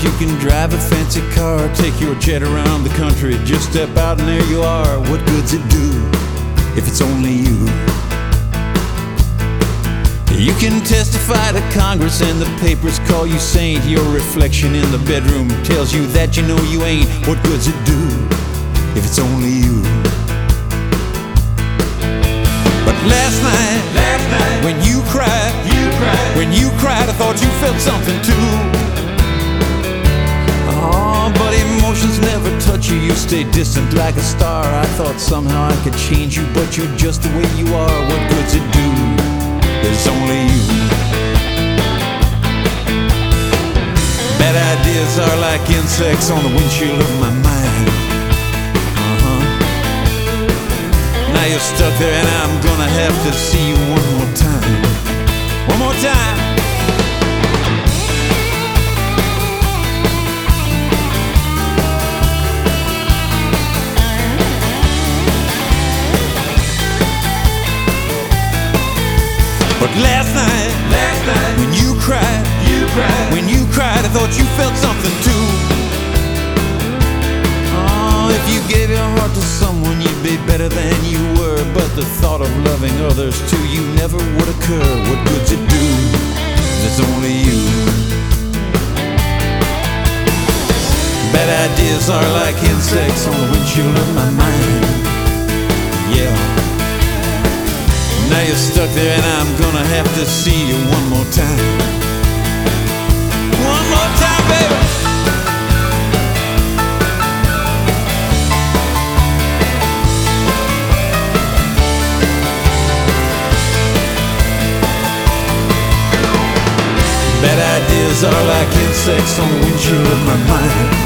You can drive a fancy car, take your jet around the country. Just step out and there you are. What good's it do if it's only you? You can testify to Congress and the papers call you saint. Your reflection in the bedroom tells you that you know you ain't. What good's it do if it's only you? But last night, when you cried, when you cried, I thought you felt something too. Oh, but emotions never touch you. You stay distant like a star. I thought somehow I could change you, but you're just the way you are. What good's it do? It's only you. Bad ideas are like insects on the windshield of my mind. Now you're stuck there and I'm gonna have to see you one more time. One more time. But last night, when you cried, when you cried, I thought you felt something too. Oh, if you gave your heart to someone, you'd be better than you were. But the thought of loving others too, you never would occur. What good's it do? It's only you. Bad ideas are like insects on the windshield of my mind. Yeah. Now you're stuck there and I'm gonna have to see you one more time. One more time, baby. Bad ideas are like insects on the windshield of my mind.